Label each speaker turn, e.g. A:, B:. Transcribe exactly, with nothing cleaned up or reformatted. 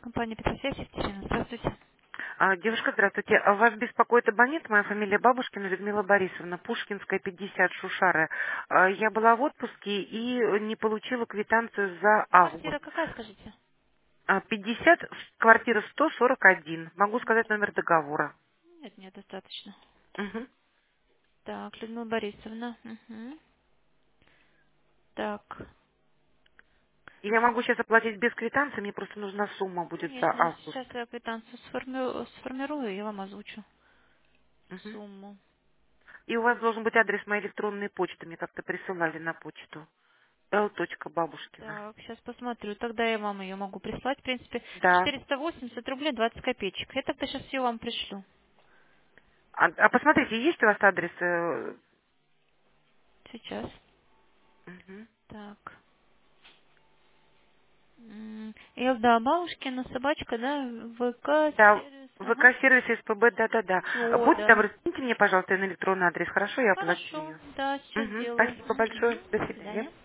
A: Компания Петросвязь, Екатерина. Здравствуйте.
B: А, Девушка, здравствуйте. А Вас беспокоит абонент, моя фамилия Бабушкина Людмила Борисовна, Пушкинская, пятьдесят, Шушары. А, Я была в отпуске и не получила квитанцию за август.
A: Квартира какая, скажите?
B: А, пятьдесят, квартира сто сорок один. Могу сказать номер договора.
A: Нет, нет, достаточно.
B: Мгм.
A: Так, Людмила Борисовна. Мгм. Так,
B: Я могу сейчас оплатить без квитанции, мне просто нужна сумма будет за
A: конечно,
B: август.
A: сейчас я квитанцию сформи- сформирую, и я вам озвучу
B: Мгм.
A: сумму.
B: И у вас должен быть адрес моей электронной почты, мне как-то присылали на почту. л. Бабушкина.
A: Так, сейчас посмотрю. Тогда я вам ее могу прислать. В принципе,
B: Да.
A: четыреста восемьдесят рублей двадцать копеечек. Я тогда сейчас ее вам пришлю.
B: А, а посмотрите, есть у вас адрес? э,
A: Сейчас.
B: мгм.
A: Так. М, Элда Бабушкина, собачка, да? ВК,
B: Да,
A: сервис, ага.
B: ВК-сервис СПБ, да-да-да. А
A: Все,
B: Будьте
A: да.
B: добры, скиньте мне, пожалуйста, на электронный адрес, хорошо? Я оплачу
A: Хорошо,
B: ее.
A: да, сейчас
B: Угу.
A: сделаю.
B: Спасибо
A: Мгм.
B: большое. До
A: До
B: свидания.
A: свидания.